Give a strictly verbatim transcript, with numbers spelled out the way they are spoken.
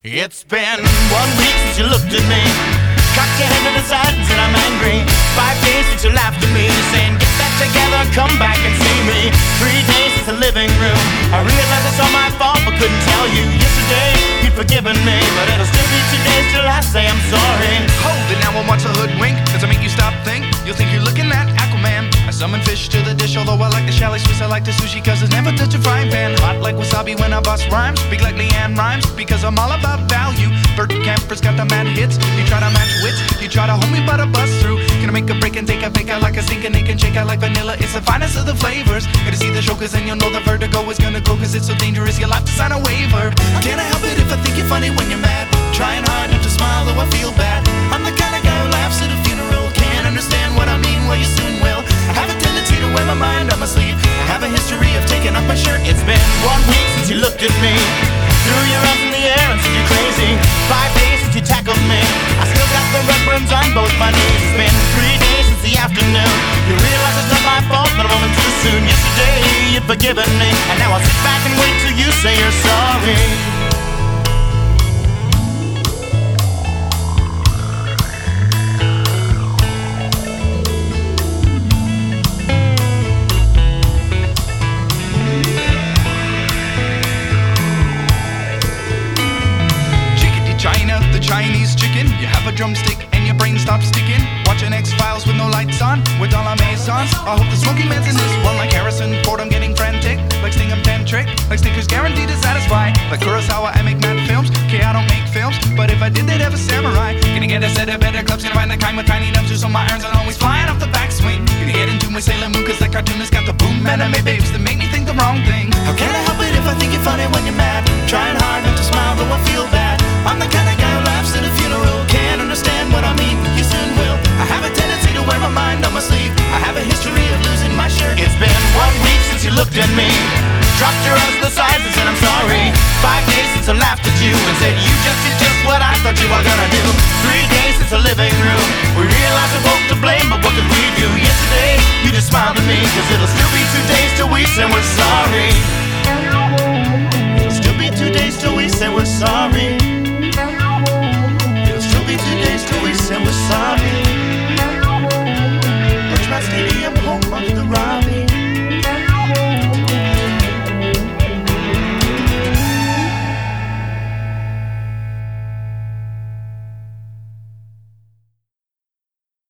It's been one week since you looked at me, cocked your head to the side and said I'm angry. Five days since you laughed at me, saying get that together, come back and see me. Three days since the living room, I realized it's all my fault but couldn't tell you. Yesterday you'd forgiven me, but it'll still be two days till I say I'm sorry. Hold it now and watch a hoodwink. Does it make you stop think? You'll think you're looking at Aquaman. I summon fish to the dish, although I like the chalet Swiss, I like the sushi cause it's never touch a frying pan. Hot like wasabi when I bust rhymes, big like Leanne rhymes, because I'm all about value. Bert Camper's got the mad hits. You try to match wits, you try to hold me but I bust through. Gonna make a break and take a fake out like a sink and they can shake out like vanilla. It's the finest of the flavors. Gonna see the show cause then you'll know the vertigo is gonna go cause it's so dangerous you'll have to sign a waiver. Can't I help it if I think you're funny when you're mad? Trying hard not to smile though I feel bad. I'm the kind of guy who laughs at a funeral. Can't understand what I mean, well you soon will. I have a tendency to wear my mind on my sleeve. I have a history of taking off my shirt. It's been one week since you looked at me, threw your arms in the air and said you're crazy. Five days since you tackled me, I still got the red burns on both my knees. It's been three days since the afternoon, you realize it's not my fault but I'm only too soon. Yesterday you'd forgiven me, and now I'll sit back and wait till you say you're sorry. Chinese chicken, you have a drumstick and your brain stops sticking. Watching X-Files with no lights on, with all our maisons. I hope the smoky man's in this one like Harrison Ford, I'm getting frantic. Like Stingham Tantric, like Snickers guaranteed to satisfy. Like Kurosawa, I make mad films. Okay, I don't make films, but if I did, they'd have a samurai. Gonna get a set of better clubs, gonna find the kind with tiny dumpsters on my irons and always flying off the backswing. Gonna get into my Sailor Moon cause that cartoonist got the boom anime babes that make me think the wrong thing. How can I help it if I think you're funny when you're mad? Trying hard not to smile though I feel bad. I'm the kind of guy who laughs at a funeral. Can't understand what I mean, you soon will. I have a tendency to wear my mind on my sleeve. I have a history of losing my shirt. It's been one week since you looked at me, dropped your arms to the sides and said I'm sorry. Five days since I laughed at you and said you just did just what I thought you were gonna do. Three days since the living room, we realized we're both to blame, but what could we do? Yesterday you just smiled at me cause it'll still be two days till we say we're sorry. It'll still be two days till we say we're sorry.